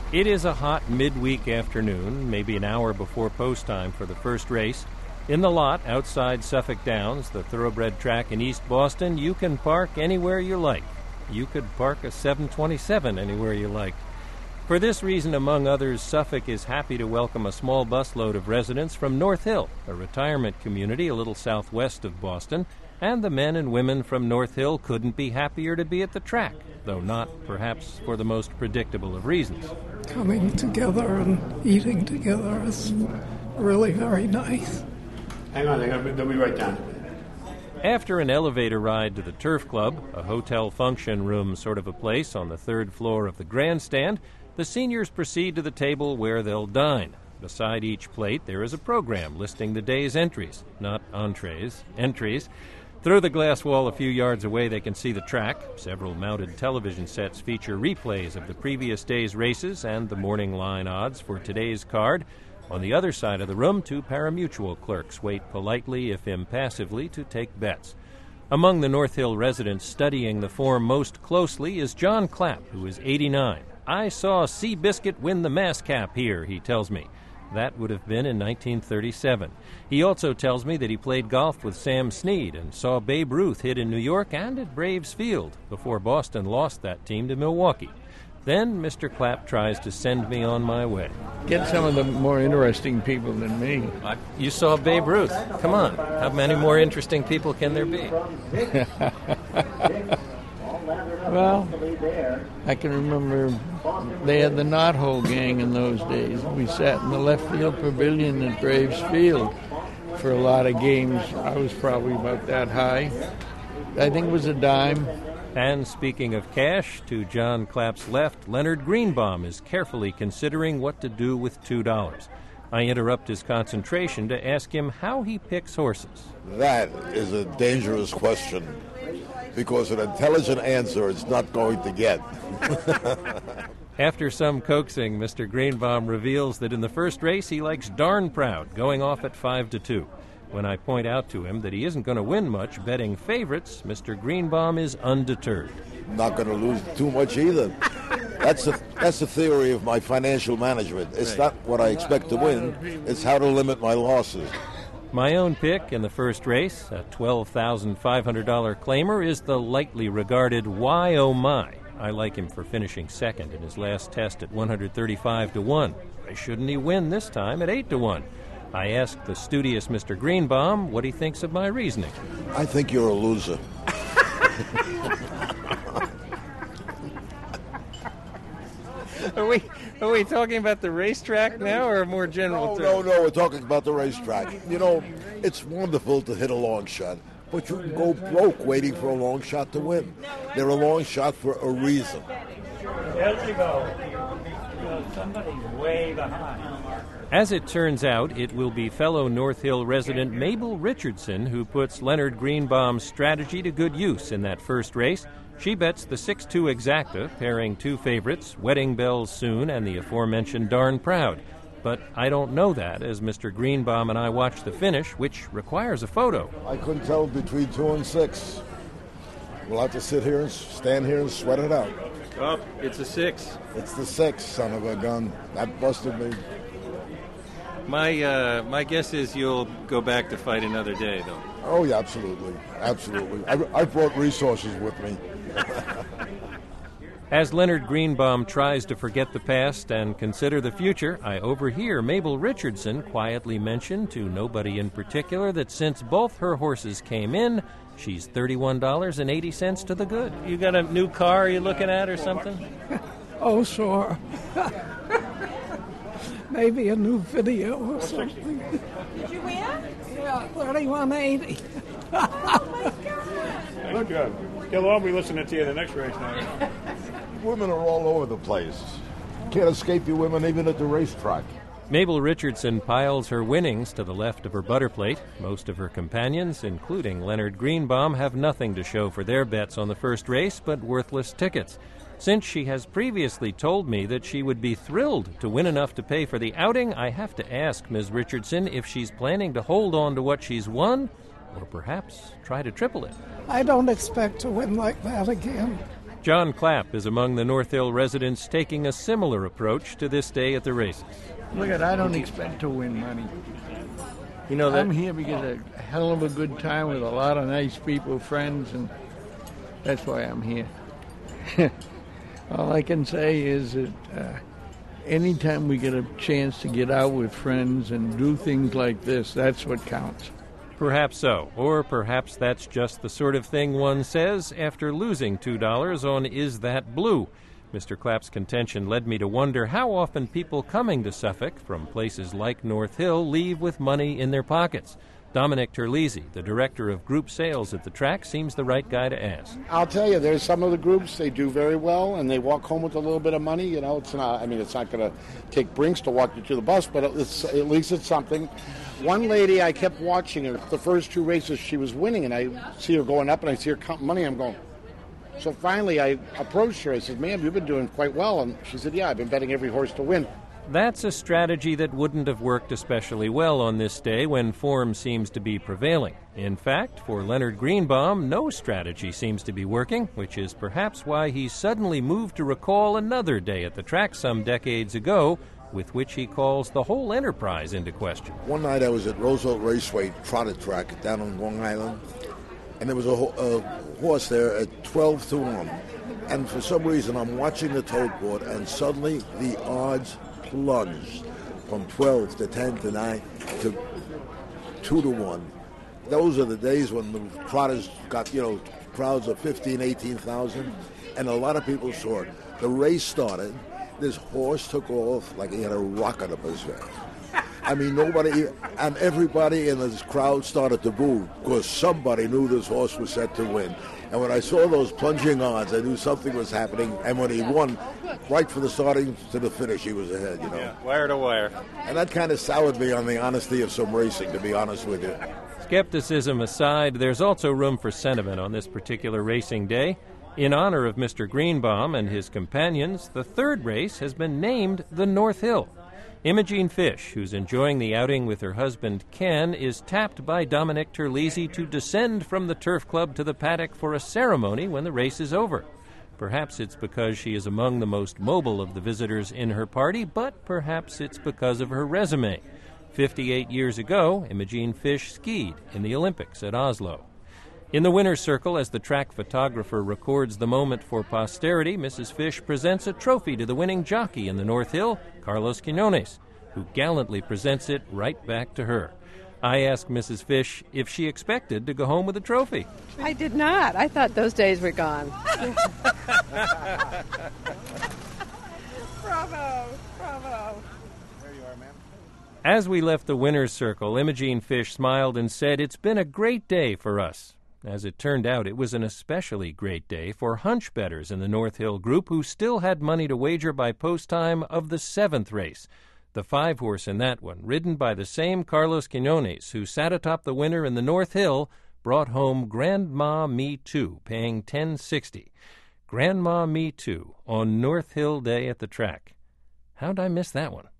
It is a hot midweek afternoon, maybe an hour before post time for the first race. In the lot outside Suffolk Downs, the thoroughbred track in East Boston, you can park anywhere you like. You could park a 727 anywhere you like. For this reason, among others, Suffolk is happy to welcome a small busload of residents from North Hill, a retirement community a little southwest of Boston, and the men and women from North Hill couldn't be happier to be at the track, though not, perhaps, for the most predictable of reasons. Coming together and eating together is really very nice. Hang on, they'll be right down. After an elevator ride to the Turf Club, a hotel function room sort of a place on the third floor of the grandstand, the seniors proceed to the table where they'll dine. Beside each plate, there is a program listing the day's entries, not entrees, entries. Through the glass wall a few yards away, they can see the track. Several mounted television sets feature replays of the previous day's races and the morning line odds for today's card. On the other side of the room, two pari-mutuel clerks wait politely, if impassively, to take bets. Among the North Hill residents studying the form most closely is John Clapp, who is 89. I saw Seabiscuit win the Mass Cap here, he tells me. That would have been in 1937. He also tells me that he played golf with Sam Snead and saw Babe Ruth hit in New York and at Braves Field before Boston lost that team to Milwaukee. Then Mr. Clapp tries to send me on my way. Get some of the more interesting people than me. You saw Babe Ruth. Come on. How many more interesting people can there be? Well, I can remember they had the Knothole gang in those days. We sat in the left field pavilion at Braves Field for a lot of games. I was probably about that high. I think it was a dime. And speaking of cash, to John Clapp's left, Leonard Greenbaum is carefully considering what to do with $2. I interrupt his concentration to ask him how he picks horses. That is a dangerous question, because an intelligent answer it's not going to get. After some coaxing, Mr. Greenbaum reveals that in the first race he likes Darn Proud, going off at 5-2. When I point out to him that he isn't going to win much betting favorites, Mr. Greenbaum is undeterred. Not going to lose too much either. That's the theory of my financial management. It's not what I expect to win. It's how to limit my losses. My own pick in the first race, a $12,500 claimer, is the lightly regarded Why Oh My. I like him for finishing second in his last test at 135-1. Why shouldn't he win this time at 8-1? I asked the studious Mr. Greenbaum what he thinks of my reasoning. I think you're a loser. Are we talking about the racetrack now or a more general term? No, we're talking about the racetrack. You know, it's wonderful to hit a long shot, but you can go broke waiting for a long shot to win. They're a long shot for a reason. There you go. Somebody's way behind. As it turns out, it will be fellow North Hill resident Mabel Richardson who puts Leonard Greenbaum's strategy to good use in that first race. She bets the 6-2 exacta, pairing two favorites, Wedding Bells Soon and the aforementioned Darn Proud. But I don't know that as Mr. Greenbaum and I watch the finish, which requires a photo. I couldn't tell between 2 and 6. We'll have to stand here and sweat it out. Oh, it's a 6. It's the 6, son of a gun. That busted me. My guess is you'll go back to fight another day, though. Oh, yeah, absolutely. I brought resources with me. As Leonard Greenbaum tries to forget the past and consider the future, I overhear Mabel Richardson quietly mention to nobody in particular that since both her horses came in, she's $31.80 to the good. You got a new car you're looking at or something? Oh, sure. Maybe a new video or something. Did you win? Yeah, 3180. Oh, my God. Very good. They'll all be listening to you the next race now. Women are all over the place. Can't escape you women even at the racetrack. Mabel Richardson piles her winnings to the left of her butter plate. Most of her companions, including Leonard Greenbaum, have nothing to show for their bets on the first race but worthless tickets. Since she has previously told me that she would be thrilled to win enough to pay for the outing, I have to ask Ms. Richardson if she's planning to hold on to what she's won or perhaps try to triple it. I don't expect to win like that again. John Clapp is among the North Hill residents taking a similar approach to this day at the races. Look I don't expect to win money. You know that I'm here because of a hell of a good time with a lot of nice people, friends, and that's why I'm here. All I can say is that anytime we get a chance to get out with friends and do things like this, that's what counts. Perhaps so, or perhaps that's just the sort of thing one says after losing $2 on Is That Blue? Mr. Clapp's contention led me to wonder how often people coming to Suffolk from places like North Hill leave with money in their pockets. Dominic Terlizzi, the director of group sales at the track, seems the right guy to ask. I'll tell you, there's some of the groups, they do very well, and they walk home with a little bit of money. You know, it's not going to take Brinks to walk you to the bus, but at least it's something. One lady, I kept watching her. The first 2 races she was winning, and I see her going up, and I see her counting money. I'm going. So finally, I approached her. I said, ma'am, you've been doing quite well. And she said, yeah, I've been betting every horse to win. That's a strategy that wouldn't have worked especially well on this day when form seems to be prevailing. In fact, for Leonard Greenbaum, no strategy seems to be working, which is perhaps why he suddenly moved to recall another day at the track some decades ago, with which he calls the whole enterprise into question. One night I was at Roosevelt Raceway Trotter Track down on Long Island, and there was a horse there at 12 to 1. And for some reason, I'm watching the tote board, and suddenly the odds plunged from 12 to 10 to 9 to 2 to 1. Those are the days when the trotters got, crowds of 15, 18,000, and a lot of people saw it. The race started. This horse took off like he had a rocket up his head. I mean, nobody, and everybody in this crowd started to boo because somebody knew this horse was set to win. And when I saw those plunging odds, I knew something was happening. And when he won, right from the starting to the finish, he was ahead, Yeah, wire to wire. And that kind of soured me on the honesty of some racing, to be honest with you. Skepticism aside, there's also room for sentiment on this particular racing day. In honor of Mr. Greenbaum and his companions, the third race has been named the North Hill. Imogene Fish, who's enjoying the outing with her husband Ken, is tapped by Dominic Terlizzi to descend from the turf club to the paddock for a ceremony when the race is over. Perhaps it's because she is among the most mobile of the visitors in her party, but perhaps it's because of her resume. 58 years ago, Imogene Fish skied in the Olympics at Oslo. In the winner's circle, as the track photographer records the moment for posterity, Mrs. Fish presents a trophy to the winning jockey in the North Hill, Carlos Quinones, who gallantly presents it right back to her. I asked Mrs. Fish if she expected to go home with a trophy. I did not. I thought those days were gone. Bravo, bravo. There you are, ma'am. As we left the winner's circle, Imogene Fish smiled and said, "It's been a great day for us." As it turned out, it was an especially great day for hunch bettors in the North Hill group who still had money to wager by post time of the 7th race. The 5-horse in that one, ridden by the same Carlos Quinones, who sat atop the winner in the North Hill, brought home Grandma Me Too, paying $10.60. Grandma Me Too on North Hill Day at the track. How'd I miss that one?